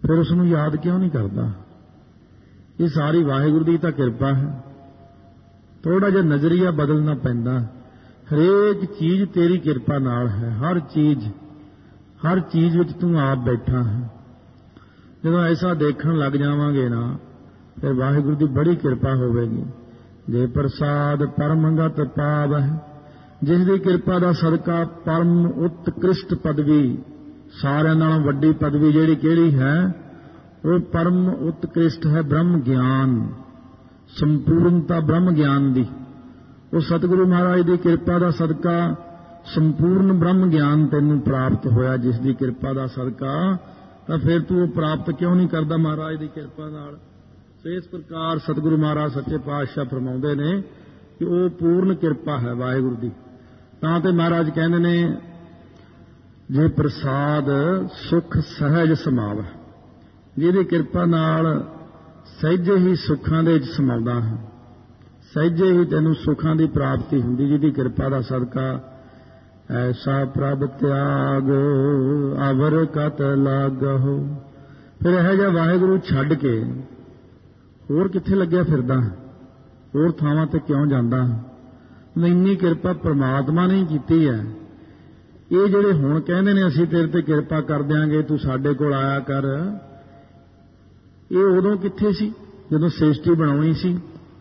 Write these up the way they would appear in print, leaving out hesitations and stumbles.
फिर उसनूं याद क्यों नहीं करता? ये सारी वाहिगुरू दी तां किरपा है। थोड़ा जिहा नज़रिया बदलना पैंदा। हरेक चीज़ तेरी किरपा नाल है। हर चीज़ विच तूं आप बैठा है। जदों ऐसा देखण लग जावांगे ना, फिर वाहिगुरू दी बड़ी किरपा होवेगी। जे प्रसाद परमगत पाव है, जिसदी किरपा दा सदका परम उत्कृष्ट पदवी, सारिਆਂ नालों वड्डी पदवी जिहड़ी किहड़ी है, वो परम उत्कृष्ट है ब्रह्म ज्ञान, संपूर्णता ब्रह्म ज्ञान दी। वो सतगुरु महाराज की किरपा दा सदका संपूर्ण ब्रह्म ज्ञान तैनूं प्राप्त होया। जिसकी किरपा दा सदका, तो फिर तू वो प्राप्त क्यों नहीं करता महाराज की किरपा नाल? तो इस प्रकार सतगुरु महाराज सच्चे पातशाह फरमाउंदे ने कि वो पूर्ण किरपा है वाहिगुरू दी। तां ते महाराज कहंदे ने, जे प्रसाद सुख सहज समाव, जिहदी किरपा नाल सहजे ही सुखां दे विच समाउंदा है, सहजे ही तैनूं सुखां दी प्राप्ति हुंदी। जिहदी किरपा दा सदका ऐसा प्रभ त्याग अवर कत लागहो। फिर यह जिहा वाहिगुरू छड्ड के होर कित्थे लग्या फिरदा, होर थावां ते क्यों जांदा? इंनी किरपा परमात्मा ने कीती है। ये जिहड़े हुण कहंदे ने असीं तेरे ते किरपा कर दिआंगे, तू साडे कोल आया कर, ये उदों कित्थे सी जदों सृष्टि बनाउणी सी?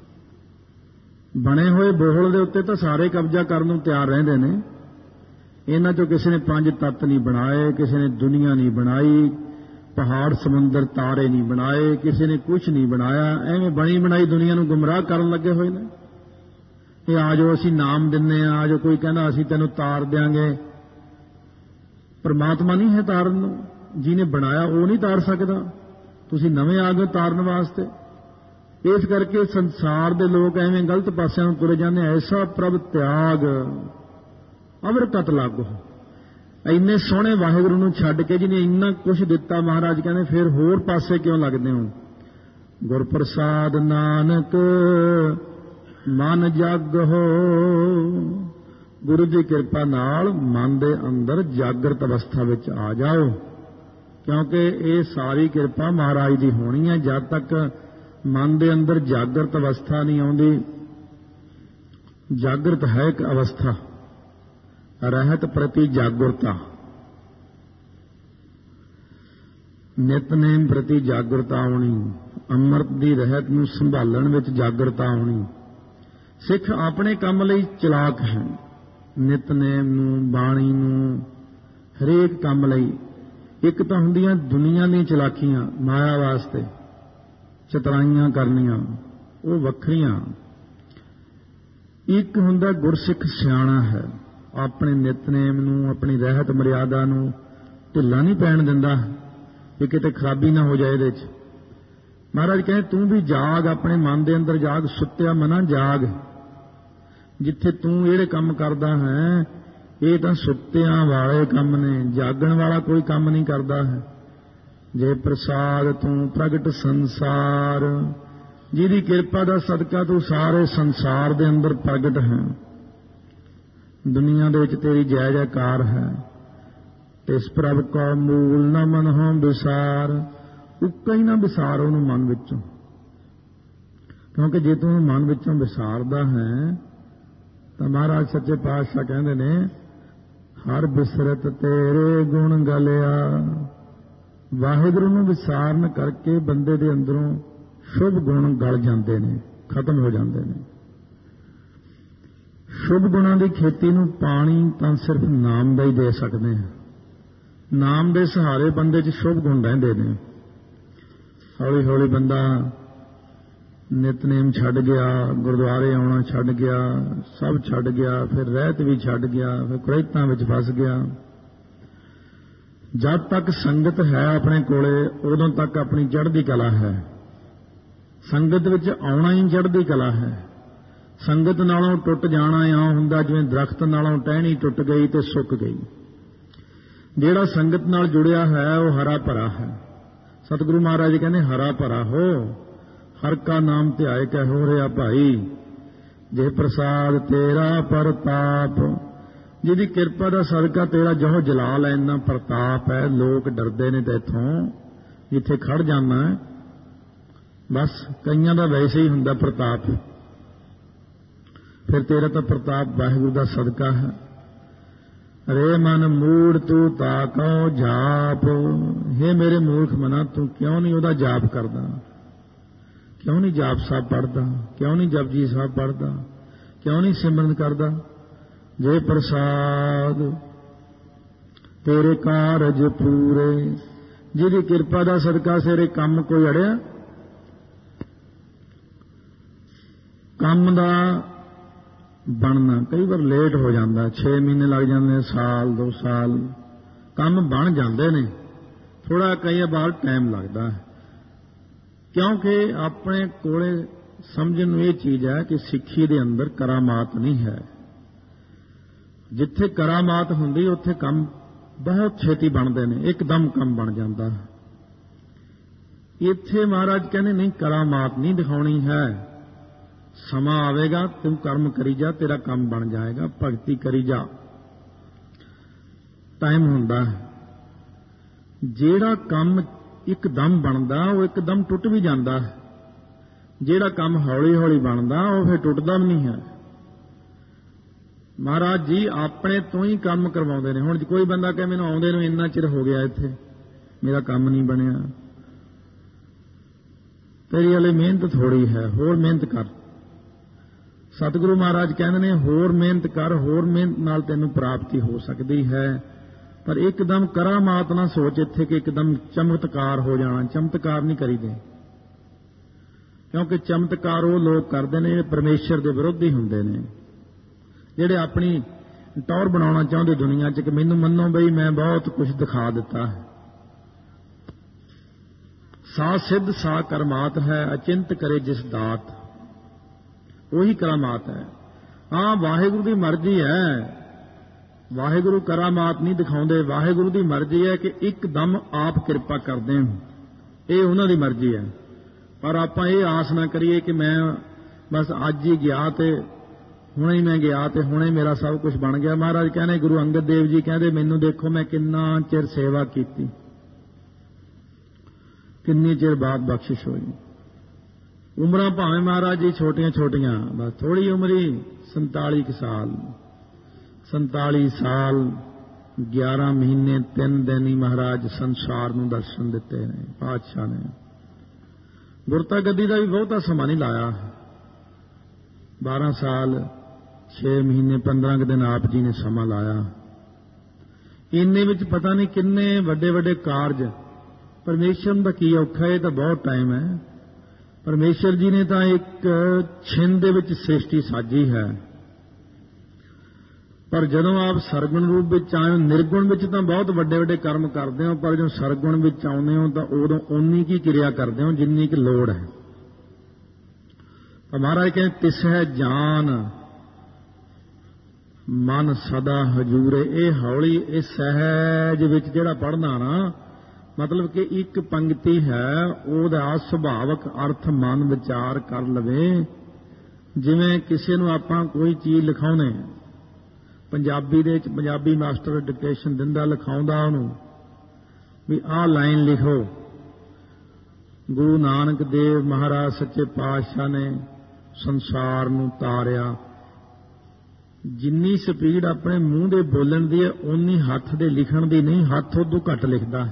बने होए बोहल दे उत्ते तां सारे कब्जा करन नूं तैयार रहिंदे ने। इन्हां चों किसी ने 5 तत्त नहीं बनाए, किसी ने दुनिया नहीं बनाई, पहाड़ समुंदर तारे नहीं बनाए, किसी ने कुछ नहीं बनाया। एवें बनी बनाई दुनिया नूं गुमराह करन लगे होए ने। ये आ जाओ असीं नाम दिन्ने आ, जो कोई कहंदा असीं तैनूं तार देंगे। परमात्मा नहीं है तारन नूं, जिहने बनाया वो नहीं तार सकदा। तुसीं नवें आ गए तारन वास्ते। इस करके संसार दे लोग एवें गलत पासिਆਂ ਨੂੰ तुरे जांदे। ऐसा प्रभ त्याग अवर कत लागो। इन्ने सोहणे वाहिगुरू नूं छड्ड के जिन्हें इन्ना कुछ दिता, महाराज कहंदे फिर होर पासे क्यों लगदे हो? गुर प्रसाद नानक मन जग हो। गुरु की किरपा नाल मन दे अंदर जागृत अवस्था विच आ जाओ, क्योंकि ये सारी किरपा महाराज दी होनी है। जद तक मन दे अंदर जागृत अवस्था नहीं आउंदी, जागृत है एक अवस्था, रहत प्रति जागृता, नितनेम प्रति जागृता आउणी, अमृत दी रहत नूं संभालण विच जागृता आउणी। सिख अपने काम लई चलाक है, नितनेम नूं बाणी नूं हरेक काम लई। एक तां हुंदियां दुनिया दी चलाकियां माया वास्ते चतराइयां करनियां, वो वखरियां। एक हुंदा गुरसिख सियाणा है, अपने नितनेम नूं अपनी रहत मर्यादा नूं ढिल्ला नहीं पैण दिंदा कि किते खराबी ना हो जाए इहदे च। महाराज कहे तू भी जाग, अपने मन दे अंदर जाग, सुत्तिया मना जाग। जिथे तू इहड़े काम करदा है ये तां सुत्तियां वाले काम ने, जागण वाला कोई काम नहीं करदा है। जे प्रसाद तू प्रगट संसार, जिहदी किरपा दा सदका तू सारे संसार दे अंदर प्रगट है। दुनिया दे विच तेरी जय जयकार है। तिस प्रभ को मूल न मन हो विसार, उक्का ही ना विसार उहनूं मन विचों, क्योंकि जे तू मन विचों विसारदा है तो महाराज सच्चे पातशाह कहंदे ने, हर बिसरत तेरे गुण गलिया। वाहिगुरू नूं विसारण करके बंदे दे अंदरों शुभ गुण गल जाते हैं, खत्म हो जाते हैं। शुभ गुणों की खेती नूं पानी तो सिर्फ नाम का ही दे सकते हैं। नाम के सहारे बंदे च शुभ गुण रहिंदे ने। हौली हौली बंदा नितनेम छड्ड गया, गुरुद्वारे आउणा छड्ड गया, सब छड्ड गया, फिर रहत भी छड्ड गया, फिर कुरैतां विच फस गया। जब तक संगत है अपने कोले उदों तक अपनी चढ़दी कला है। संगत विच आउणा ही चढ़दी कला है। संगत नालों टुट जाना इउं हुंदा जिवें दरख्त नालों टहनी टुट गई ते सुक गई। जिहड़ा संगत नाल जुड़िया है वह हरा भरा है। सतगुरु महाराज कहने हरा भरा हो, हर का नाम ध्याए कै हो रहा भाई। जे प्रसाद तेरा प्रताप, जिहदी किरपा दा सदका तेरा जो जलाल है, इन्ना प्रताप है, लोग डरदे ने तैथों। ਜਿੱਥੇ ਖੜ ਜਾਣਾ ਬਸ ਕਈਆਂ ਦਾ ਵੈਸੇ ਹੀ ਹੁੰਦਾ ਪ੍ਰਤਾਪ, ਫਿਰ ਤੇਰਾ ਤਾਂ ਪ੍ਰਤਾਪ ਵਾਹਿਗੁਰੂ ਦਾ ਸਦਕਾ ਹੈ। ਰੇ ਮਨ ਮੂੜ ਤੂੰ ਤਾਕੋ ਜਾਪ, ਹੇ ਮੇਰੇ ਮੂਰਖ ਮਨਾ ਤੂੰ ਕਿਉਂ ਨਹੀਂ ਉਹਦਾ ਜਾਪ ਕਰਦਾ, ਕਿਉਂ ਨਹੀਂ ਜਾਪ ਸਾਹਿਬ ਪੜ੍ਹਦਾ, ਕਿਉਂ ਨਹੀਂ ਜਪਜੀ ਸਾਹਿਬ ਪੜ੍ਹਦਾ, ਕਿਉਂ ਨਹੀਂ ਸਿਮਰਨ ਕਰਦਾ। ਜੇ ਪ੍ਰਸਾਦ ਤੇਰੇ ਕਾਰਜ ਪੂਰੇ, ਜਿਹਦੀ ਕਿਰਪਾ ਦਾ ਸਦਕਾ ਸਿਰੇ ਕੰਮ ਕੋਈ ਅੜਿਆ, ਕੰਮ ਦਾ ਬਣਨਾ ਕਈ ਵਾਰ ਲੇਟ ਹੋ ਜਾਂਦਾ, 6 ਮਹੀਨੇ ਲੱਗ ਜਾਂਦੇ, ਸਾਲ 2 ਸਾਲ, ਕੰਮ ਬਣ ਜਾਂਦੇ ਨੇ, ਥੋੜਾ ਕਈ ਵਾਰ ਟਾਈਮ ਲੱਗਦਾ ਹੈ, ਕਿਉਂਕਿ ਆਪਣੇ ਕੋਲੇ ਸਮਝਣ ਨੂੰ ਇਹ ਚੀਜ਼ ਹੈ ਕਿ ਸਿੱਖੀ ਦੇ ਅੰਦਰ ਕਰਾਮਾਤ ਨਹੀਂ ਹੈ। ਜਿੱਥੇ ਕਰਾਮਾਤ ਹੁੰਦੀ ਉੱਥੇ ਕੰਮ ਬਹੁਤ ਛੇਤੀ ਬਣਦੇ ਨੇ, ਇੱਕਦਮ ਕੰਮ ਬਣ ਜਾਂਦਾ। ਇੱਥੇ ਮਹਾਰਾਜ ਕਹਿੰਦੇ ਨਹੀਂ, ਕਰਾਮਾਤ ਨਹੀਂ ਦਿਖਾਉਣੀ ਹੈ, ਸਮਾਂ ਆਵੇਗਾ ਤੂੰ ਕਰਮ ਕਰੀ ਜਾ, ਤੇਰਾ ਕੰਮ ਬਣ ਜਾਏਗਾ, ਭਗਤੀ ਕਰੀ ਜਾ, ਟਾਈਮ ਹੁੰਦਾ ਹੈ। ਜਿਹੜਾ ਕੰਮ ਇੱਕਦਮ ਬਣਦਾ ਉਹ ਇੱਕਦਮ ਟੁੱਟ ਵੀ ਜਾਂਦਾ ਹੈ, ਜਿਹੜਾ ਕੰਮ ਹੌਲੀ ਹੌਲੀ ਬਣਦਾ ਉਹ ਫਿਰ ਟੁੱਟਦਾ ਵੀ ਨਹੀਂ ਹੈ। ਮਹਾਰਾਜ ਜੀ ਆਪਣੇ ਤੋਂ ਹੀ ਕੰਮ ਕਰਵਾਉਂਦੇ ਨੇ। ਹੁਣ ਕੋਈ ਬੰਦਾ ਕਹੇ ਮੈਨੂੰ ਆਉਂਦੇ ਨੂੰ ਇੰਨਾ ਚਿਰ ਹੋ ਗਿਆ, ਇੱਥੇ ਮੇਰਾ ਕੰਮ ਨਹੀਂ ਬਣਿਆ, ਤੇਰੀ ਹਲੇ ਮਿਹਨਤ ਥੋੜੀ ਹੈ, ਹੋਰ ਮਿਹਨਤ ਕਰ। ਸਤਿਗੁਰੂ ਮਹਾਰਾਜ ਕਹਿੰਦੇ ਨੇ ਹੋਰ ਮਿਹਨਤ ਕਰ, ਹੋਰ ਮਿਹਨਤ ਨਾਲ ਤੈਨੂੰ ਪ੍ਰਾਪਤੀ ਹੋ ਸਕਦੀ ਹੈ, ਪਰ ਇੱਕਦਮ ਕਰਾਮਾਤ ਨਾ ਸੋਚ ਇੱਥੇ ਕਿ ਇੱਕਦਮ ਚਮਤਕਾਰ ਹੋ ਜਾਣਾ। ਚਮਤਕਾਰ ਨਹੀਂ ਕਰੀਦੇ, ਕਿਉਂਕਿ ਚਮਤਕਾਰ ਉਹ ਲੋਕ ਕਰਦੇ ਨੇ ਜਿਹੜੇ ਪਰਮੇਸ਼ਰ ਦੇ ਵਿਰੋਧੀ ਹੁੰਦੇ ਨੇ, ਜਿਹੜੇ ਆਪਣੀ ਟੌਰ ਬਣਾਉਣਾ ਚਾਹੁੰਦੇ ਦੁਨੀਆ 'ਚ ਕਿ ਮੈਨੂੰ ਮੰਨੋ ਬਈ ਮੈਂ ਬਹੁਤ ਕੁਝ ਦਿਖਾ ਦਿੱਤਾ ਹੈ। ਸਾ ਸਿੱਧ ਸਾ ਕਰਮਾਤ ਹੈ, ਅਚਿੰਤ ਕਰੇ ਜਿਸ ਦਾਤ, ਉਹੀ ਕਰਾਮਾਤ ਹੈ। ਹਾਂ, ਵਾਹਿਗੁਰੂ ਦੀ ਮਰਜ਼ੀ ਹੈ, ਵਾਹਿਗੁਰੂ ਕਰਾਮਾਤ ਨਹੀਂ ਦਿਖਾਉਂਦੇ, ਵਾਹਿਗੁਰੂ ਦੀ ਮਰਜ਼ੀ ਹੈ ਕਿ ਇੱਕਦਮ ਆਪ ਕਿਰਪਾ ਕਰਦੇ ਹੋ, ਇਹ ਉਹਨਾਂ ਦੀ ਮਰਜ਼ੀ ਹੈ। ਪਰ ਆਪਾਂ ਇਹ ਆਸ ਨਾ ਕਰੀਏ ਕਿ ਮੈਂ ਬਸ ਅੱਜ ਹੀ ਗਿਆ ਤੇ ਹੁਣੇ ਹੀ ਮੈਂ ਗਿਆ ਤੇ ਹੁਣੇ ਮੇਰਾ ਸਭ ਕੁਝ ਬਣ ਗਿਆ। ਮਹਾਰਾਜ ਕਹਿੰਦੇ, ਗੁਰੂ ਅੰਗਦ ਦੇਵ ਜੀ ਕਹਿੰਦੇ, ਮੈਨੂੰ ਦੇਖੋ ਮੈਂ ਕਿੰਨਾ ਚਿਰ ਸੇਵਾ ਕੀਤੀ, ਕਿੰਨੀ ਚਿਰ ਬਾਅਦ ਬਖਸ਼ਿਸ਼ ਹੋਈ। ਉਮਰਾਂ ਭਾਵੇਂ ਮਹਾਰਾਜ ਜੀ ਛੋਟੀਆਂ ਛੋਟੀਆਂ, ਬਸ ਥੋੜੀ ਉਮਰੀ 47 ਸਾਲ, 47 ਸਾਲ 11 ਮਹੀਨੇ 3 ਦਿਨ ਹੀ ਮਹਾਰਾਜ ਸੰਸਾਰ ਨੂੰ ਦਰਸ਼ਨ ਦਿੱਤੇ ਨੇ ਪਾਤਸ਼ਾਹ ਨੇ। ਗੁਰਤਾ ਗੱਦੀ ਦਾ ਵੀ ਬਹੁਤਾ ਸਮਾਂ ਨਹੀਂ ਲਾਇਆ, 12 ਸਾਲ 6 ਮਹੀਨੇ 15 ਦਿਨ ਆਪ ਜੀ ਨੇ ਸਮਾਂ ਲਾਇਆ। ਇੰਨੇ ਵਿੱਚ ਪਤਾ ਨਹੀਂ ਕਿੰਨੇ ਵੱਡੇ ਵੱਡੇ ਕਾਰਜ। ਪਰਮੇਸ਼ਰ ਦਾ ਕੀ ਔਖਾ, ਇਹ ਤਾਂ ਬਹੁਤ ਟਾਈਮ ਹੈ। ਪਰਮੇਸ਼ਰ ਜੀ ਨੇ ਤਾਂ ਇੱਕ ਛਿੰਦ ਦੇ ਵਿੱਚ ਸ੍ਰਿਸ਼ਟੀ ਸਾਜੀ ਹੈ, ਪਰ ਜਦੋਂ ਆਪ ਸਰਗੁਣ ਰੂਪ ਵਿੱਚ ਆਏ ਹੋ, ਨਿਰਗੁਣ ਵਿੱਚ ਤਾਂ ਬਹੁਤ ਵੱਡੇ ਵੱਡੇ ਕਰਮ ਕਰਦੇ ਹੋ, ਪਰ ਜਦੋਂ ਸਰਗੁਣ ਵਿੱਚ ਆਉਂਦੇ ਹੋ ਤਾਂ ਉਦੋਂ ਓਨੀ ਕੀ ਕਿਰਿਆ ਕਰਦੇ ਹੋ ਜਿੰਨੀ ਕਿ ਲੋੜ ਹੈ। ਪਰ ਮਹਾਰਾਜ ਕਹਿੰਦੇ, ਤਿਸ ਹੈ ਜਾਨ ਮਨ ਸਦਾ ਹਜੂਰੇ। ਇਹ ਹੌਲੀ, ਇਹ ਸਹਿਜ ਵਿੱਚ ਜਿਹੜਾ ਪੜ੍ਹਨਾ ਨਾ, ਮਤਲਬ ਕਿ ਇੱਕ ਪੰਕਤੀ ਹੈ, ਉਹਦਾ ਸੁਭਾਵਕ ਅਰਥ ਮਨ ਵਿਚਾਰ ਕਰ ਲਵੇ। ਜਿਵੇਂ ਕਿਸੇ ਨੂੰ ਆਪਾਂ ਕੋਈ ਚੀਜ਼ ਲਿਖਾਉਂਦੇ, ਪੰਜਾਬੀ ਦੇ ਵਿੱਚ ਪੰਜਾਬੀ ਮਾਸਟਰ ਡਿਕਟੇਸ਼ਨ ਦਿੰਦਾ, ਲਿਖਾਉਂਦਾ ਉਹਨੂੰ ਵੀ ਆਹ ਲਾਈਨ ਲਿਖੋ। ਗੁਰੂ ਨਾਨਕ ਦੇਵ ਮਹਾਰਾਜ ਸੱਚੇ ਪਾਤਸ਼ਾਹ ਨੇ ਸੰਸਾਰ ਨੂੰ ਤਾਰਿਆ। ਜਿੰਨੀ ਸਪੀਡ ਆਪਣੇ ਮੂੰਹ ਦੇ ਬੋਲਣ ਦੀ ਹੈ, ਓਨੀ ਹੱਥ ਦੇ ਲਿਖਣ ਦੀ ਨਹੀਂ। ਹੱਥ ਉਦੋਂ ਘੱਟ ਲਿਖਦਾ,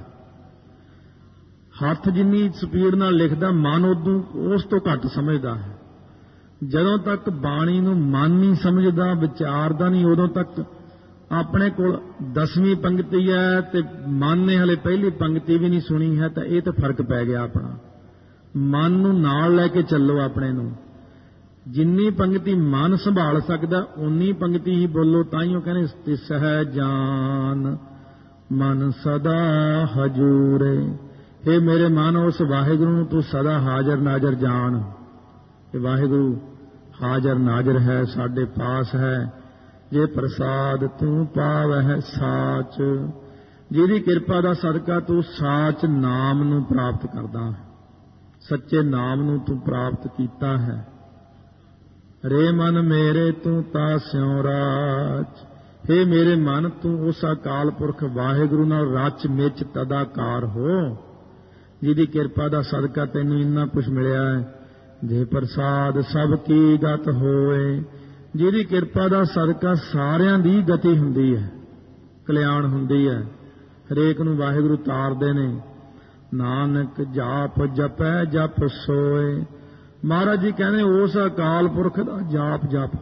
ਹੱਥ ਜਿੰਨੀ ਸਪੀਡ ਨਾਲ ਲਿਖਦਾ, ਮਨ ਉਦੋਂ ਉਸ ਤੋਂ ਘੱਟ ਸਮਝਦਾ ਹੈ। ਜਦੋਂ ਤੱਕ ਬਾਣੀ ਨੂੰ ਮਨ ਨਹੀਂ ਸਮਝਦਾ, ਵਿਚਾਰਦਾ ਨਹੀਂ, ਉਦੋਂ ਤੱਕ ਆਪਣੇ ਕੋਲ 10ਵੀਂ ਪੰਕਤੀ ਹੈ ਤੇ ਮਨ ਨੇ ਹਲੇ ਪਹਿਲੀ ਪੰਕਤੀ ਵੀ ਨਹੀਂ ਸੁਣੀ ਹੈ, ਤਾਂ ਇਹ ਤਾਂ ਫਰਕ ਪੈ ਗਿਆ। ਆਪਣਾ ਮਨ ਨੂੰ ਨਾਲ ਲੈ ਕੇ ਚੱਲੋ ਆਪਣੇ ਨੂੰ। ਜਿੰਨੀ ਪੰਕਤੀ ਮਨ ਸੰਭਾਲ ਸਕਦਾ ਓਨੀ ਪੰਕਤੀ ਹੀ ਬੋਲੋ। ਤਾਂ ਹੀ ਉਹ ਕਹਿੰਦੇ, ਤਿਸ ਹੈ ਜਾਨ ਮਨ ਸਦਾ ਹਜੂਰੇ। हे ਮੇਰੇ ਮਨ, ਉਸ ਵਾਹਿਗੁਰੂ ਨੂੰ ਤੂੰ ਸਦਾ ਹਾਜ਼ਰ ਨਾਜ਼ਰ ਜਾਣ। ਇਹ ਵਾਹਿਗੁਰੂ ਹਾਜ਼ਰ ਨਾਜ਼ਰ ਹੈ, ਸਾਡੇ ਪਾਸ ਹੈ। ਜੇ ਪ੍ਰਸਾਦ ਤੂੰ ਪਾਵਹਿ ਸਾਚ, ਜਿਹਦੀ ਕਿਰਪਾ ਦਾ ਸਦਕਾ ਤੂੰ ਸਾਚ ਨਾਮ ਨੂੰ ਪ੍ਰਾਪਤ ਕਰਦਾ ਹੈ, ਸੱਚੇ ਨਾਮ ਨੂੰ ਤੂੰ ਪ੍ਰਾਪਤ ਕੀਤਾ ਹੈ। ਰੇ ਮਨ ਮੇਰੇ ਤੂੰ ਤਾ ਸਿਉ ਰਾਚ। हे ਮੇਰੇ ਮਨ, ਤੂੰ ਉਸ ਅਕਾਲ ਪੁਰਖ ਵਾਹਿਗੁਰੂ ਨਾਲ ਰਚ ਮਿਚ ਤਦਾਕਾਰ ਹੋ, ਜਿਹਦੀ ਕਿਰਪਾ ਦਾ ਸਦਕਾ ਤੈਨੂੰ ਇੰਨਾ ਕੁਛ ਮਿਲਿਆ ਹੈ। ਜੇ ਪ੍ਰਸਾਦ ਸਭ ਕੀ ਗਤ ਹੋਏ, ਜਿਹਦੀ ਕਿਰਪਾ ਦਾ ਸਦਕਾ ਸਾਰਿਆਂ ਦੀ ਗਤੀ ਹੁੰਦੀ ਹੈ, ਕਲਿਆਣ ਹੁੰਦੀ ਹੈ, ਹਰੇਕ ਨੂੰ ਵਾਹਿਗੁਰੂ ਤਾਰਦੇ ਨੇ। ਨਾਨਕ ਜਾਪ ਜਪੈ ਜਪ ਸੋਏ। ਮਹਾਰਾਜ ਜੀ ਕਹਿੰਦੇ ਉਸ ਅਕਾਲ ਪੁਰਖ ਦਾ ਜਾਪ ਜਪ,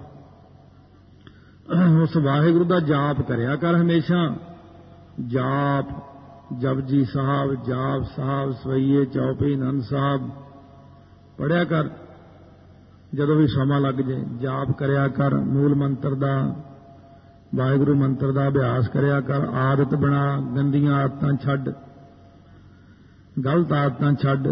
ਉਸ ਵਾਹਿਗੁਰੂ ਦਾ ਜਾਪ ਕਰਿਆ ਕਰ ਹਮੇਸ਼ਾ। ਜਾਪ ਜਪਜੀ ਸਾਹਿਬ, ਜਾਪ ਸਾਹਿਬ, ਸਵਈਏ, ਚੌਪਈ, ਆਨੰਦ ਸਾਹਿਬ ਪੜ੍ਹਿਆ ਕਰ ਜਦੋਂ ਵੀ ਸਮਾਂ ਲੱਗ ਜੇ। ਜਾਪ ਕਰਿਆ ਕਰ, ਮੂਲ ਮੰਤਰ ਦਾ, ਵਾਹਿਗੁਰੂ ਮੰਤਰ ਦਾ ਅਭਿਆਸ ਕਰਿਆ ਕਰ। ਆਦਤ ਬਣਾ, ਗੰਦੀਆਂ ਆਦਤਾਂ ਛੱਡ, ਗਲਤ ਆਦਤਾਂ ਛੱਡ,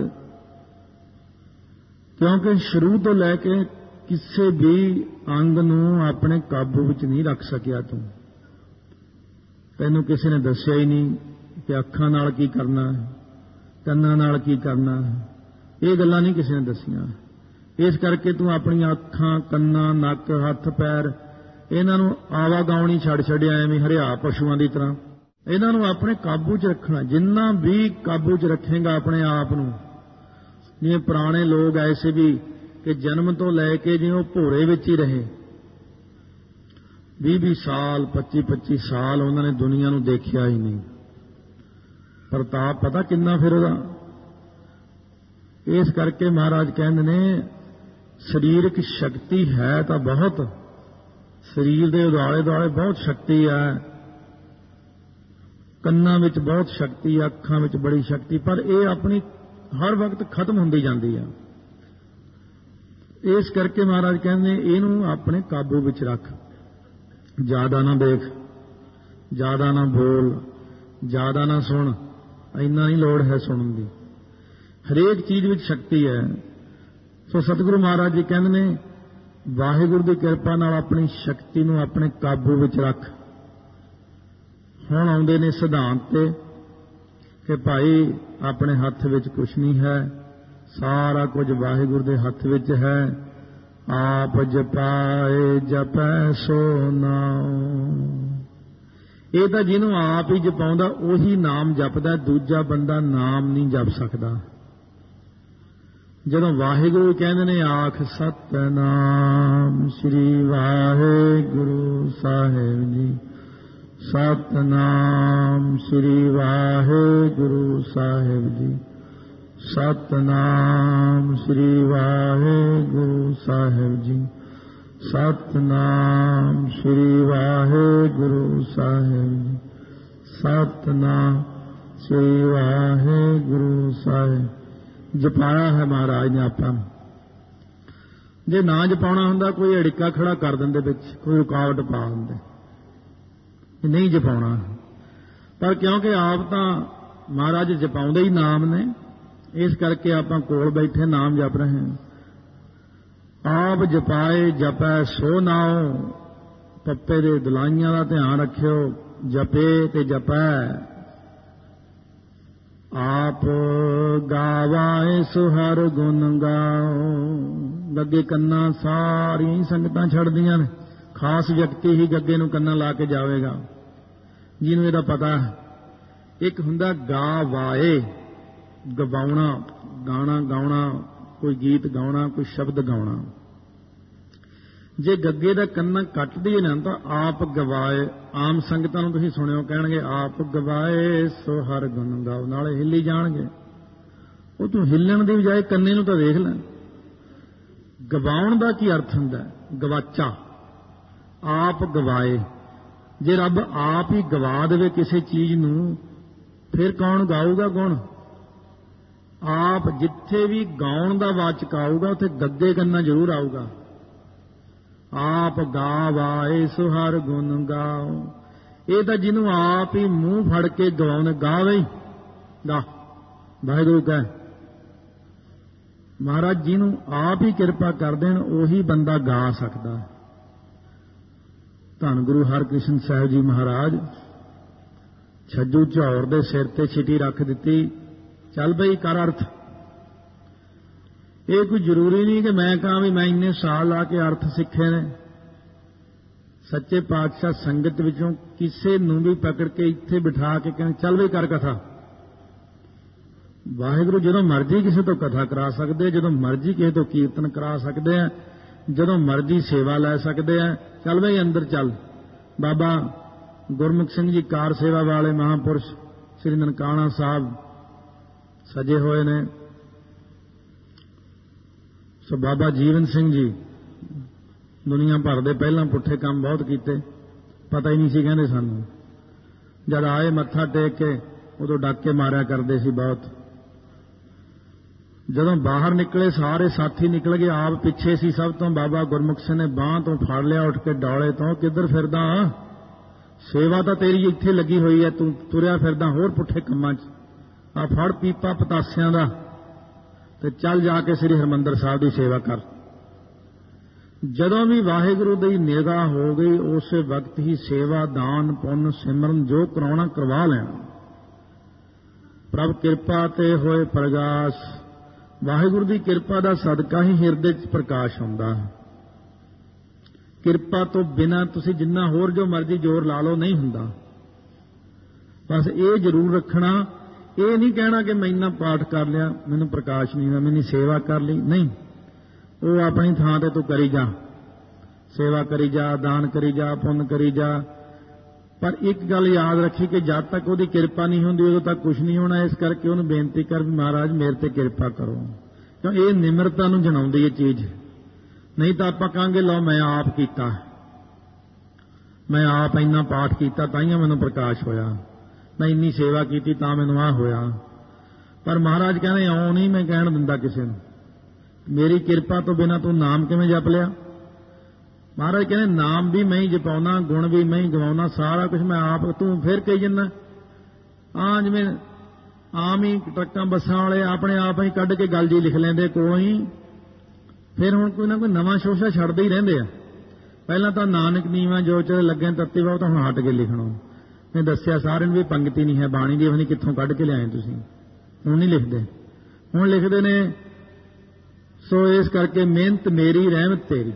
ਕਿਉਂਕਿ ਸ਼ੁਰੂ ਤੋਂ ਲੈ ਕੇ ਕਿਸੇ ਵੀ ਅੰਗ ਨੂੰ ਆਪਣੇ ਕਾਬੂ ਵਿੱਚ ਨਹੀਂ ਰੱਖ ਸਕਿਆ ਤੂੰ। ਤੈਨੂੰ ਕਿਸੇ ਨੇ ਦੱਸਿਆ ਹੀ ਨਹੀਂ ਕਿ ਅੱਖਾਂ ਨਾਲ ਕੀ ਕਰਨਾ, ਕੰਨਾਂ ਨਾਲ ਕੀ ਕਰਨਾ, ਇਹ ਗੱਲਾਂ ਨਹੀਂ ਕਿਸੇ ਨੇ ਦੱਸੀਆਂ। ਇਸ ਕਰਕੇ ਤੂੰ ਆਪਣੀਆਂ ਅੱਖਾਂ, ਕੰਨਾਂ, ਨੱਕ, ਹੱਥ, ਪੈਰ ਇਹਨਾਂ ਨੂੰ ਆਵਾਗਾਉਣੀ ਛੱਡ ਛੱਡਿਆ ਐਵੇਂ ਹਰਿਆ ਪਸ਼ੂਆਂ ਦੀ ਤਰ੍ਹਾਂ। ਇਹਨਾਂ ਨੂੰ ਆਪਣੇ ਕਾਬੂ 'ਚ ਰੱਖਣਾ। ਜਿੰਨਾ ਵੀ ਕਾਬੂ 'ਚ ਰੱਖੇਗਾ ਆਪਣੇ ਆਪ ਨੂੰ, ਜਿਵੇਂ ਪੁਰਾਣੇ ਲੋਕ ਐਸੇ ਵੀ ਕਿ ਜਨਮ ਤੋਂ ਲੈ ਕੇ ਜਿਵੇਂ ਉਹ ਭੋਰੇ ਵਿੱਚ ਹੀ ਰਹੇ, 20-20 ਸਾਲ, 25-25 ਸਾਲ ਉਹਨਾਂ ਨੇ ਦੁਨੀਆ ਨੂੰ ਦੇਖਿਆ ਹੀ ਨਹੀਂ। ਪ੍ਰਤਾਪ ਪਤਾ ਕਿੰਨਾ ਫਿਰ ਉਹਦਾ। ਇਸ ਕਰਕੇ ਮਹਾਰਾਜ ਕਹਿੰਦੇ ਨੇ ਸਰੀਰਕ ਸ਼ਕਤੀ ਹੈ ਤਾਂ ਬਹੁਤ, ਸਰੀਰ ਦੇ ਦੁਆਲੇ ਦੁਆਲੇ ਬਹੁਤ ਸ਼ਕਤੀ ਹੈ, ਕੰਨਾਂ ਵਿੱਚ ਬਹੁਤ ਸ਼ਕਤੀ, ਅੱਖਾਂ ਵਿੱਚ ਬੜੀ ਸ਼ਕਤੀ, ਪਰ ਇਹ ਆਪਣੀ ਹਰ ਵਕਤ ਖਤਮ ਹੁੰਦੀ ਜਾਂਦੀ ਹੈ। ਇਸ ਕਰਕੇ ਮਹਾਰਾਜ ਕਹਿੰਦੇ ਇਹਨੂੰ ਆਪਣੇ ਕਾਬੂ ਵਿੱਚ ਰੱਖ। ਜ਼ਿਆਦਾ ਨਾ ਦੇਖ, ਜ਼ਿਆਦਾ ਨਾ ਬੋਲ, ਜ਼ਿਆਦਾ ਨਾ ਸੁਣ, ਇੰਨਾ ਨਹੀਂ ਲੋੜ ਹੈ ਸੁਣਨ ਦੀ। ਹਰੇਕ ਚੀਜ਼ ਵਿੱਚ ਸ਼ਕਤੀ ਹੈ। ਸੋ ਸਤਿਗੁਰੂ ਮਹਾਰਾਜ ਜੀ ਕਹਿੰਦੇ ਨੇ ਵਾਹਿਗੁਰੂ ਦੀ ਕਿਰਪਾ ਨਾਲ ਆਪਣੀ ਸ਼ਕਤੀ ਨੂੰ ਆਪਣੇ ਕਾਬੂ ਵਿੱਚ ਰੱਖ। ਹੁਣ ਆਉਂਦੇ ਨੇ ਸਿਧਾਂਤ ਤੇ ਕਿ ਭਾਈ ਆਪਣੇ ਹੱਥ ਵਿੱਚ ਕੁਛ ਨਹੀਂ ਹੈ, ਸਾਰਾ ਕੁਝ ਵਾਹਿਗੁਰੂ ਦੇ ਹੱਥ ਵਿੱਚ ਹੈ। ਆਪ ਜਪਾਏ ਜਪੈ ਸੋ ਨਾਉ। ਇਹ ਤਾਂ ਜਿਹਨੂੰ ਆਪ ਹੀ ਜਪਾਉਂਦਾ ਉਹੀ ਨਾਮ ਜਪਦਾ, ਦੂਜਾ ਬੰਦਾ ਨਾਮ ਨਹੀਂ ਜਪ ਸਕਦਾ। ਜਦੋਂ ਵਾਹਿਗੁਰੂ ਕਹਿੰਦੇ ਨੇ ਆਖ ਸਤਿਨਾਮ ਸ੍ਰੀ ਵਾਹਿਗੁਰੂ ਸਾਹਿਬ ਜੀ, ਸਤਿਨਾਮ ਸ੍ਰੀ ਵਾਹਿਗੁਰੂ ਸਾਹਿਬ ਜੀ, ਸਤਿਨਾਮ ਸ੍ਰੀ ਵਾਹਿਗੁਰੂ ਸਾਹਿਬ ਜੀ, ਸਤਿਨਾਮ ਸ੍ਰੀ ਵਾਹਿਗੁਰੂ ਸਾਹਿਬ ਜੀ, ਸਤਿਨਾਮ ਸ੍ਰੀ ਵਾਹਿਗੁਰੂ ਸਾਹਿਬ। ਜਪਾਇਆ ਹੈ ਮਹਾਰਾਜ ਨੇ ਆਪਾਂ ਨੂੰ। ਜੇ ਨਾ ਜਪਾਉਣਾ ਹੁੰਦਾ ਕੋਈ ਅੜਿੱਕਾ ਖੜਾ ਕਰ ਦਿੰਦੇ, ਵਿੱਚ ਕੋਈ ਰੁਕਾਵਟ ਪਾ ਦਿੰਦੇ, ਨਹੀਂ ਜਪਾਉਣਾ। ਪਰ ਕਿਉਂਕਿ ਆਪ ਤਾਂ ਮਹਾਰਾਜ ਜਪਾਉਂਦੇ ਹੀ ਨਾਮ ਨੇ, ਇਸ ਕਰਕੇ ਆਪਾਂ ਕੋਲ ਬੈਠੇ ਨਾਮ ਜਪ ਰਹੇ ਹਾਂ। ਆਪ ਜਪਾਏ ਜਪੈ ਸੋ ਨਾਉ। ਪੱਪੇ ਦੇ ਦੁਲਾਈਆਂ ਦਾ ਧਿਆਨ ਰੱਖਿਓ, ਜਪੇ ਤੇ ਜਪੈ। ਆਪ ਗਾਵਾਏ ਸੋ ਹਰ ਗੁਣ ਗਾਓ। ਗੱਗੇ ਕੰਨਾਂ ਸਾਰੀਆਂ ਹੀ ਸੰਗਤਾਂ ਛੱਡਦੀਆਂ ਨੇ, ਖਾਸ ਵਿਅਕਤੀ ਹੀ ਗੱਗੇ ਨੂੰ ਕੰਨਾਂ ਲਾ ਕੇ ਜਾਵੇਗਾ ਜਿਹਨੂੰ ਇਹਦਾ ਪਤਾ ਹੈ। ਇੱਕ ਹੁੰਦਾ ਗਾ ਵਾਏ, ਗਵਾਉਣਾ, ਗਾਣਾ ਗਾਉਣਾ, ਕੋਈ ਗੀਤ ਗਾਉਣਾ, ਕੋਈ ਸ਼ਬਦ ਗਾਉਣਾ। ਜੇ ਗੱਗੇ ਦਾ ਕੰਨਾਂ ਕੱਟ ਦਈਏ ਨਾ ਤਾਂ ਆਪ ਗਵਾਏ। ਆਮ ਸੰਗਤਾਂ ਨੂੰ ਤੁਸੀਂ ਸੁਣਿਓ, ਕਹਿਣਗੇ ਆਪ ਗਵਾਏ ਸੋ ਹਰ ਗੁਣ ਗਾਓ, ਨਾਲੇ ਹਿੱਲੀ ਜਾਣਗੇ। ਉਹ ਤੂੰ ਹਿੱਲਣ ਦੀ ਬਜਾਏ ਕੰਨੇ ਨੂੰ ਤਾਂ ਦੇਖ ਲੈ। ਗਵਾਉਣ ਦਾ ਕੀ ਅਰਥ ਹੁੰਦਾ? ਗਵਾਚਾ। ਆਪ ਗਵਾਏ। ਜੇ ਰੱਬ ਆਪ ਹੀ ਗਵਾ ਦੇਵੇ ਕਿਸੇ ਚੀਜ਼ ਨੂੰ, ਫਿਰ ਕੌਣ ਗਾਊਗਾ ਗੁਣ? ਆਪ ਜਿੱਥੇ ਵੀ ਗਾਉਣ ਦਾ ਵਾਚਕ ਆਊਗਾ ਉੱਥੇ ਗੱਗੇ ਕੰਨਾ ਜ਼ਰੂਰ ਆਊਗਾ। ਆਪ ਗਾਵਾਏ ਸੋ ਹਰ ਗੁਣ ਗਾਓ। ਇਹ ਤਾਂ ਜਿਹਨੂੰ ਆਪ ਹੀ ਮੂੰਹ ਫੜ ਕੇ ਗਵਾਉਂਦੇ, ਗਾਵੇ ਗਾ ਵਾਹਿਗੁਰੂ ਕਹਿ। ਮਹਾਰਾਜ ਜੀ ਨੂੰ ਆਪ ਹੀ ਕਿਰਪਾ ਕਰ ਦੇਣ, ਉਹੀ ਬੰਦਾ ਗਾ ਸਕਦਾ। ਧੰਨ ਗੁਰੂ ਹਰਕ੍ਰਿਸ਼ਨ ਸਾਹਿਬ ਜੀ ਮਹਾਰਾਜ ਛੱਜੂ ਝੌਰ ਦੇ ਸਿਰ ਤੇ ਛਿਟੀ ਰੱਖ ਦਿੱਤੀ, ਚੱਲ ਬਈ ਕਰ ਅਰਥ। ਇਹ ਕੋਈ ਜ਼ਰੂਰੀ ਨਹੀਂ ਕਿ ਮੈਂ ਕਹਾਂ ਵੀ ਮੈਂ ਇੰਨੇ ਸਾਲ ਲਾ ਕੇ ਅਰਥ ਸਿੱਖੇ ਨੇ। ਸੱਚੇ ਪਾਤਸ਼ਾਹ ਸੰਗਤ ਵਿੱਚੋਂ ਕਿਸੇ ਨੂੰ ਵੀ ਪਕੜ ਕੇ ਇੱਥੇ ਬਿਠਾ ਕੇ ਕਹਿੰਦੇ ਚੱਲ ਬਈ ਕਰ ਕਥਾ, ਵਾਹਿਗੁਰੂ ਜਦੋਂ ਮਰਜ਼ੀ ਕਿਸੇ ਤੋਂ ਕਥਾ ਕਰਾ ਸਕਦੇ, ਜਦੋਂ ਮਰਜ਼ੀ ਕਿਸੇ ਤੋਂ ਕੀਰਤਨ ਕਰਾ ਸਕਦੇ ਆ, ਜਦੋਂ ਮਰਜ਼ੀ ਸੇਵਾ ਲੈ ਸਕਦੇ ਆ। ਚੱਲ ਬਈ ਅੰਦਰ ਚੱਲ। ਬਾਬਾ ਗੁਰਮੁਖ ਸਿੰਘ ਜੀ ਕਾਰ ਸੇਵਾ ਵਾਲੇ ਮਹਾਂਪੁਰਸ਼ ਸ੍ਰੀ ਨਨਕਾਣਾ ਸਾਹਿਬ ਸਜੇ ਹੋਏ ਨੇ। ਸੋ ਬਾਬਾ ਜੀਵਨ ਸਿੰਘ ਜੀ ਦੁਨੀਆ ਭਰ ਦੇ ਪਹਿਲਾਂ ਪੁੱਠੇ ਕੰਮ ਬਹੁਤ ਕੀਤੇ, ਪਤਾ ਹੀ ਨਹੀਂ ਸੀ ਕਹਿੰਦੇ ਸਾਨੂੰ। ਜਦ ਆਏ ਮੱਥਾ ਟੇਕ ਕੇ ਉਦੋਂ ਡੱਕ ਕੇ ਮਾਰਿਆ ਕਰਦੇ ਸੀ ਬਹੁਤ। ਜਦੋਂ ਬਾਹਰ ਨਿਕਲੇ ਸਾਰੇ ਸਾਥੀ ਨਿਕਲ ਗਏ, ਆਪ ਪਿੱਛੇ ਸੀ ਸਭ ਤੋਂ। ਬਾਬਾ ਗੁਰਮੁਖ ਸਿੰਘ ਨੇ ਬਾਂਹ ਤੋਂ ਫੜ ਲਿਆ ਉੱਠ ਕੇ ਡੌਲੇ ਤੋਂ, ਕਿੱਧਰ ਫਿਰਦਾ? ਸੇਵਾ ਤਾਂ ਤੇਰੀ ਇੱਥੇ ਲੱਗੀ ਹੋਈ ਹੈ, ਤੂੰ ਤੁਰਿਆ ਫਿਰਦਾ ਹੋਰ ਪੁੱਠੇ ਕੰਮਾਂ 'ਚ। ਆ ਫੜ ਪੀਪਾ ਪਤਾਸਿਆਂ ਦਾ ਤੇ ਚੱਲ ਜਾ ਕੇ ਸ੍ਰੀ ਹਰਿਮੰਦਰ ਸਾਹਿਬ ਦੀ ਸੇਵਾ ਕਰ। ਜਦੋਂ ਵੀ ਵਾਹਿਗੁਰੂ ਦੀ ਨਿਗਾਹ ਹੋ ਗਈ, ਉਸੇ ਵਕਤ ਹੀ ਸੇਵਾ, ਦਾਨ, ਪੁੰਨ, ਸਿਮਰਨ ਜੋ ਕਰਾਉਣਾ ਕਰਵਾ ਲੈਣਾ। ਪ੍ਰਭ ਕਿਰਪਾ ਤੇ ਹੋਏ ਪ੍ਰਗਾਸ। ਵਾਹਿਗੁਰੂ ਦੀ ਕਿਰਪਾ ਦਾ ਸਦਕਾ ਹੀ ਹਿਰਦੇ 'ਚ ਪ੍ਰਕਾਸ਼ ਆਉਂਦਾ ਹੈ। ਕਿਰਪਾ ਤੋਂ ਬਿਨਾਂ ਤੁਸੀਂ ਜਿੰਨਾ ਹੋਰ ਜੋ ਮਰਜ਼ੀ ਜ਼ੋਰ ਲਾ ਲਓ ਨਹੀਂ ਹੁੰਦਾ। ਬਸ ਇਹ ਜ਼ਰੂਰ ਰੱਖਣਾ, ਇਹ ਨਹੀਂ ਕਹਿਣਾ ਕਿ ਮੈਂ ਇੰਨਾ ਪਾਠ ਕਰ ਲਿਆ ਮੈਨੂੰ ਪ੍ਰਕਾਸ਼ ਨਹੀਂ ਹੋਇਆ, ਮੈਨੀ ਸੇਵਾ ਕਰ ਲਈ। ਨਹੀਂ, ਉਹ ਆਪਣੀ ਥਾਂ ਤੇ ਤੂੰ ਕਰੀ ਜਾ, ਸੇਵਾ ਕਰੀ ਜਾ, ਦਾਨ ਕਰੀ ਜਾ, ਪੁੰਨ ਕਰੀ ਜਾ। ਪਰ ਇੱਕ ਗੱਲ ਯਾਦ ਰੱਖੀ ਕਿ ਜਦ ਤੱਕ ਉਹਦੀ ਕਿਰਪਾ ਨਹੀਂ ਹੁੰਦੀ ਉਦੋਂ ਤੱਕ ਕੁਝ ਨਹੀਂ ਹੋਣਾ। ਇਸ ਕਰਕੇ ਉਹਨੂੰ ਬੇਨਤੀ ਕਰ ਵੀ ਮਹਾਰਾਜ ਮੇਰੇ ਤੇ ਕਿਰਪਾ ਕਰੋ, ਕਿਉਂ ਇਹ ਨਿਮਰਤਾ ਨੂੰ ਜਣਾਉਂਦੀ ਇਹ ਚੀਜ਼। ਨਹੀਂ ਤਾਂ ਆਪਾਂ ਕਹਾਂਗੇ ਲਓ ਮੈਂ ਆਪ ਕੀਤਾ, ਮੈਂ ਆਪ ਇੰਨਾ ਪਾਠ ਕੀਤਾ ਤਾਂ ਹੀ ਮੈਨੂੰ ਪ੍ਰਕਾਸ਼ ਹੋਇਆ, ਮੈਂ ਇੰਨੀ ਸੇਵਾ ਕੀਤੀ ਤਾਂ ਮੈਨੂੰ ਆਹ ਹੋਇਆ। ਪਰ ਮਹਾਰਾਜ ਕਹਿੰਦੇ ਇਉਂ ਨਹੀਂ ਮੈਂ ਕਹਿਣ ਦਿੰਦਾ ਕਿਸੇ ਨੂੰ, ਮੇਰੀ ਕਿਰਪਾ ਤੋਂ ਬਿਨਾਂ ਤੂੰ ਨਾਮ ਕਿਵੇਂ ਜਪ ਲਿਆ? ਮਹਾਰਾਜ ਕਹਿੰਦੇ ਨਾਮ ਵੀ ਮੈਂ ਹੀ ਜਪਾਉਣਾ, ਗੁਣ ਵੀ ਮੈਂ ਹੀ ਗਵਾਉਣਾ, ਸਾਰਾ ਕੁਝ ਮੈਂ ਆਪ। ਤੂੰ ਫਿਰ ਕਹੀ ਜਾਂਦਾ ਜਿਵੇਂ ਆਮ ਹੀ ਟਰੱਕਾਂ ਬੱਸਾਂ ਵਾਲੇ ਆਪਣੇ ਆਪ ਹੀ ਕੱਢ ਕੇ ਗੱਲ ਜੀ ਲਿਖ ਲੈਂਦੇ ਕੋਲੋਂ ਹੀ। ਫਿਰ ਹੁਣ ਕੋਈ ਨਾ ਕੋਈ ਨਵਾਂ ਸ਼ੋਸ਼ਾ ਛੱਡਦੇ ਹੀ ਰਹਿੰਦੇ ਆ। ਪਹਿਲਾਂ ਤਾਂ ਨਾਨਕ ਨੀਵਾਂ ਜੋ ਚ ਲੱਗੇ ਤੱਤੀ ਬਾਬ ਤਾਂ ਹੁਣ ਹਟ ਕੇ ਲਿਖਣੋਂ। ਮੈਂ ਦੱਸਿਆ ਸਾਰਿਆਂ ਨੂੰ ਵੀ ਪੰਗਤੀ ਨਹੀਂ ਹੈ ਬਾਣੀ ਦੀ, ਨਹੀਂ ਕਿੱਥੋਂ ਕੱਢ ਕੇ ਲਿਆਏ ਤੁਸੀਂ। ਹੁਣ ਨਹੀਂ ਲਿਖਦੇ, ਹੁਣ ਲਿਖਦੇ ਨੇ। ਸੋ ਇਸ ਕਰਕੇ ਮਿਹਨਤ ਮੇਰੀ ਰਹਿਮਤ ਤੇਰੀ।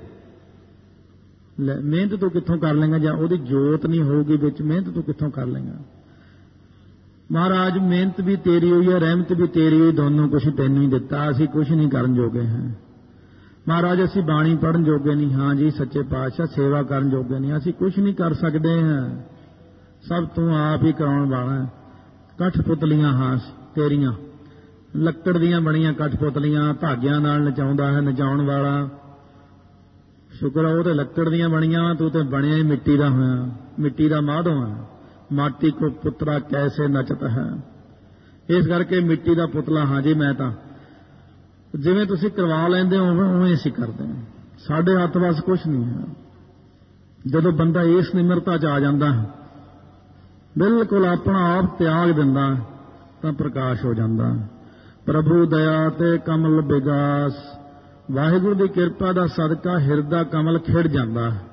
ਮਿਹਨਤ ਤੂੰ ਕਿੱਥੋਂ ਕਰ ਲੇਗਾ? ਜਾਂ ਉਹਦੀ ਜੋਤ ਨਹੀਂ ਹੋਊਗੀ ਵਿੱਚ, ਮਿਹਨਤ ਤੂੰ ਕਿੱਥੋਂ ਕਰ ਲੇਗਾ? ਮਹਾਰਾਜ ਮਿਹਨਤ ਵੀ ਤੇਰੀ ਹੋਈ ਹੈ, ਰਹਿਮਤ ਵੀ ਤੇਰੀ ਹੋਈ, ਦੋਨੋਂ ਕੁਛ ਤੈਨੂੰ ਹੀ ਦਿੱਤਾ, ਅਸੀਂ ਕੁਛ ਨਹੀਂ ਕਰਨ ਜੋਗੇ ਹਾਂ। ਮਹਾਰਾਜ ਅਸੀਂ ਬਾਣੀ ਪੜ੍ਹਨ ਜੋਗੇ ਨਹੀਂ ਹਾਂ ਜੀ ਸੱਚੇ ਪਾਤਸ਼ਾਹ, ਸੇਵਾ ਕਰਨ ਜੋਗੇ ਨਹੀਂ, ਅਸੀਂ ਕੁਛ ਨਹੀਂ ਕਰ ਸਕਦੇ ਹਾਂ, ਸਭ ਤੂੰ ਆਪ ਹੀ ਕਰਾਉਣ ਵਾਲਾ। ਕਠਪੁਤਲੀਆਂ ਹਾਂ ਤੇਰੀਆਂ, ਲੱਕੜ ਦੀਆਂ ਬਣੀਆਂ ਕਠਪੁਤਲੀਆਂ, ਧਾਗਿਆਂ ਨਾਲ ਨਚਾਉਂਦਾ ਹੈ ਨਚਾਉਣ ਵਾਲਾ। ਸ਼ੁਕਰ ਉਹ ਤੇ ਲੱਕੜ ਦੀਆਂ ਬਣੀਆਂ, ਤੂੰ ਤੇ ਬਣਿਆ ਹੀ ਮਿੱਟੀ ਦਾ ਹੋਇਆ, ਮਿੱਟੀ ਦਾ ਮਾਧੋ ਹੈ। ਮਾਟੀ ਕੋ ਪੁੱਤਰਾ ਕੈਸੇ ਨਚਤ ਹੈ। ਇਸ ਕਰਕੇ ਮਿੱਟੀ ਦਾ ਪੁਤਲਾ ਹਾਂ ਜੀ ਮੈਂ ਤਾਂ। ਜਿਵੇਂ ਤੁਸੀਂ ਕਰਵਾ ਲੈਂਦੇ ਹੋ ਉਵੇਂ ਅਸੀਂ ਕਰਦੇ ਹਾਂ, ਸਾਡੇ ਹੱਥ ਵੱਸ ਕੁਛ ਨਹੀਂ ਹੈ। ਜਦੋਂ ਬੰਦਾ ਇਸ ਨਿਮਰਤਾ 'ਚ ਆ ਜਾਂਦਾ ਹੈ, ਬਿਲਕੁਲ ਆਪਣਾ ਆਪ ਤਿਆਗ ਦਿੰਦਾ ਤਾਂ ਪ੍ਰਕਾਸ਼ ਹੋ ਜਾਂਦਾ। ਪ੍ਰਭੂ ਦਇਆ ਤੇ ਕਮਲ ਵਿਗਾਸ। ਵਾਹਿਗੁਰੂ ਦੀ ਕਿਰਪਾ ਦਾ ਸਦਕਾ ਹਿਰਦਾ ਕਮਲ ਖਿੜ ਜਾਂਦਾ ਹੈ।